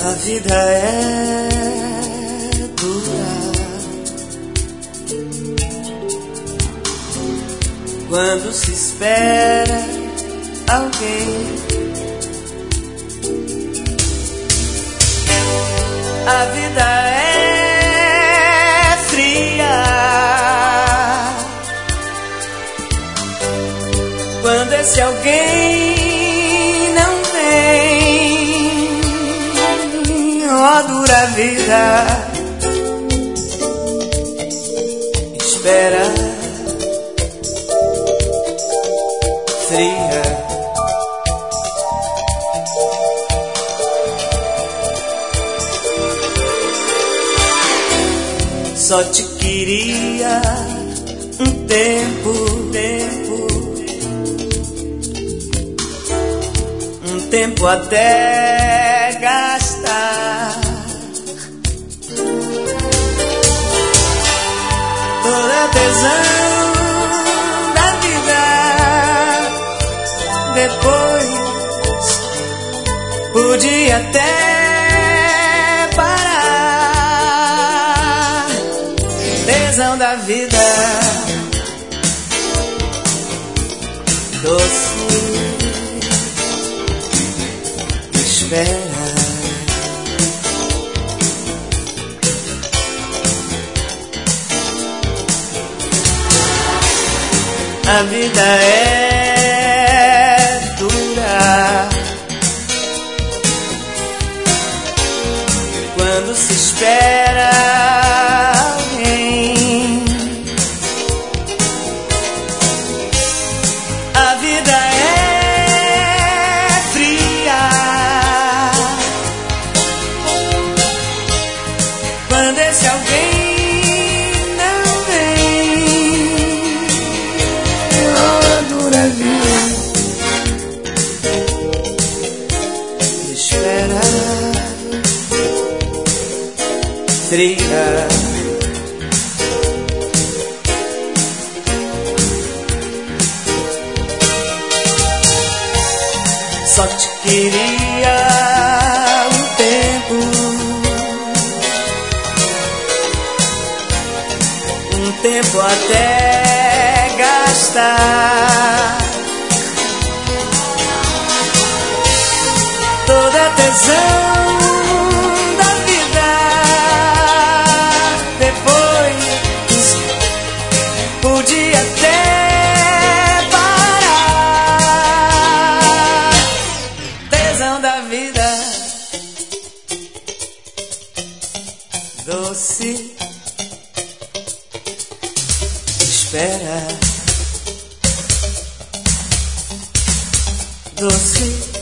A vida é dura quando se espera alguém. A vida é fria quando esse alguém não vem. Ó dura vida, espera fria. Só te queria um tempo, um tempo até gastar toda a tesão da vida. Depois podia até da vida doce espera. A vida é dura quando se espera. A vida é fria quando esse alguém não vem. Oh, dura vida, espera fria. Só te queria um tempo até gastar toda a tesão da vida. Depois podia até da vida doce espera doce